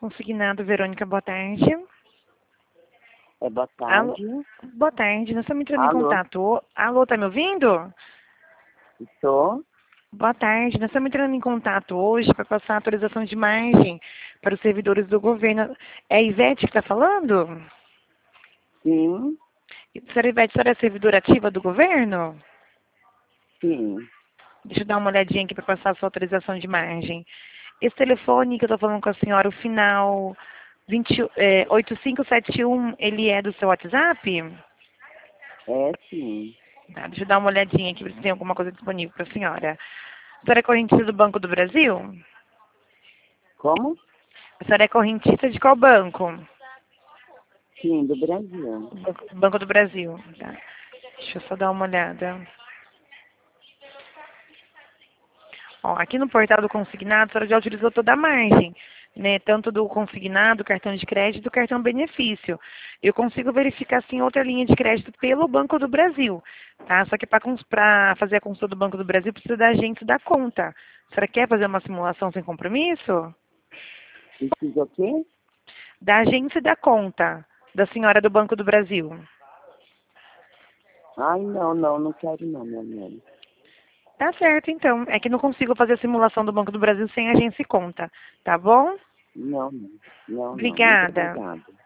Consignado, Verônica, boa tarde. Boa Alô, tarde. boa tarde, nós estamos entrando em Alô? contato. Alô, tá me ouvindo? Estou? Boa tarde, nós estamos entrando em contato hoje para passar a atualização de imagem para os servidores do governo. É a Ivete que está falando? Sim, Senhora Ivete, a senhora é servidora ativa do governo? sim. Deixa eu dar uma olhadinha aqui para passar a sua autorização de imagem. Esse telefone que eu estou falando com a senhora, o final 8571, ele é do seu WhatsApp? É sim. Tá, deixa eu dar uma olhadinha aqui ver se tem alguma coisa disponível para a senhora. A senhora é correntista do Banco do Brasil? Como? A senhora é correntista de qual banco? Sim, do Brasil. Banco do Brasil. Tá. Deixa eu só dar uma olhada. Ó, aqui no portal do consignado, a senhora já utilizou toda a margem, né? Tanto do consignado, cartão de crédito e do cartão benefício. Eu consigo verificar, sim, outra linha de crédito pelo Banco do Brasil, tá? Só que para fazer a consulta do Banco do Brasil, precisa da agente da conta. A senhora quer fazer uma simulação sem compromisso? Precisa o quê? Da agente da conta da senhora do Banco do Brasil. Ai, não quero não, minha mãe. Tá certo, então. É que não consigo fazer a simulação do Banco do Brasil sem agência e conta. Tá bom? Não. Muito Obrigada. obrigada.